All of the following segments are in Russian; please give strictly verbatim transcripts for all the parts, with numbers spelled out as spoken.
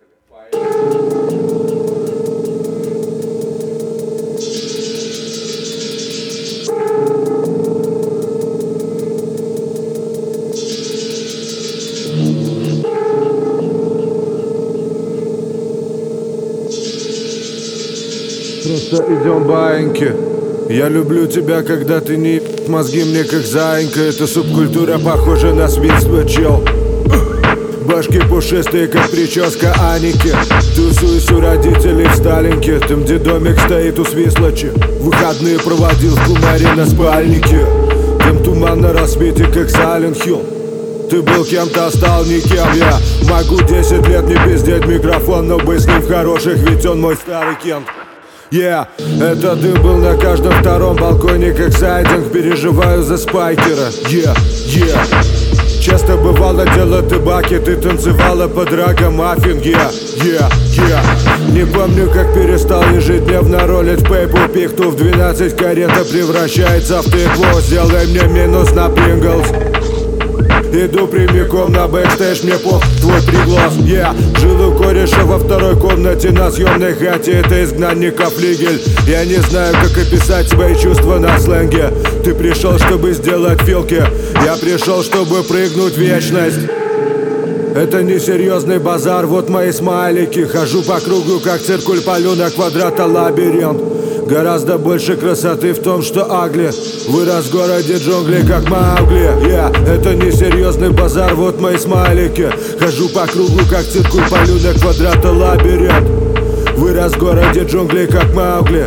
Просто идем баиньки. Я люблю тебя, когда ты не мозги мне как заинька. Это субкультура, похожа на свинство, чел. Башки пушистые, как прическа Аники. Тусуюсь у родителей в Сталинке. Там, где домик стоит у Свислочи. Выходные проводил в Кумаре на спальнике. Там туман на рассвете, как Silent Hill. Ты был кем-то, стал никем. Я могу десять лет не пиздеть микрофон, но быть с ним в хороших, ведь он мой старый Кент. Yeah, это ты был на каждом втором балконе, как сайдинг. Переживаю за спайкера. Yeah, yeah. Часто бывало дело ты баки, ты танцевала под рагамаффин. Yeah, yeah, yeah. Не помню, как перестал ежедневно ролить пейпу пихту. В двенадцать карета превращается в тыкву. Сделай мне минус на Принглс. Иду прямиком на бэкстейдж, мне пох твой приглас. Я yeah. жил у кореша во второй комнате на съемной хате. Это изгнанника флигель. Я не знаю, как описать свои чувства на сленге. Ты пришел, чтобы сделать филки. Я пришел, чтобы прыгнуть в вечность. Это не серьезный базар, вот мои смайлики. Хожу по кругу, как циркуль, полю на квадрата лабиринт. Гораздо больше красоты в том, что агли вырос в городе джунглей, как Маугли. Я yeah. это не серьезный базар, вот мои смайлики. Хожу по кругу, как циркуль, полю на квадрата лабиринт. Вырос в городе джунглей, как Маугли.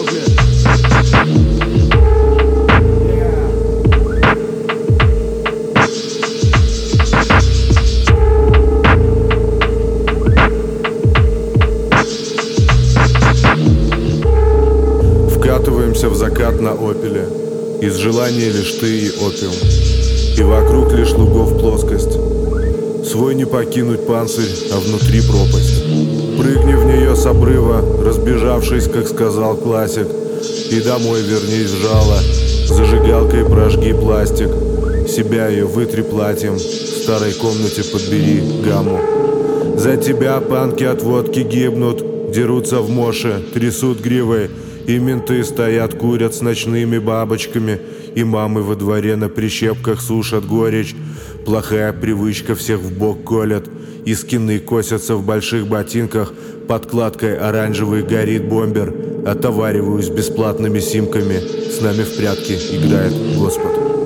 Вкатываемся в закат на опеле. Из желания лишь ты и опиум. И вокруг лишь лугов плоскость. Свой не покинуть панцирь, а внутри пропасть. Прыгни в нее с обрыва, разбежавшись, как сказал классик. И домой вернись в жало. Зажигалкой прожги пластик. Себя ее вытри платьем. В старой комнате подбери гамму. За тебя панки от водки гибнут. Дерутся в моше, трясут гривой. И менты стоят, курят с ночными бабочками. И мамы во дворе на прищепках сушат горечь. Плохая привычка, всех в бок колят. И скины косятся в больших ботинках. Подкладкой оранжевый горит бомбер. Отовариваюсь бесплатными симками. С нами в прятки играет Господь.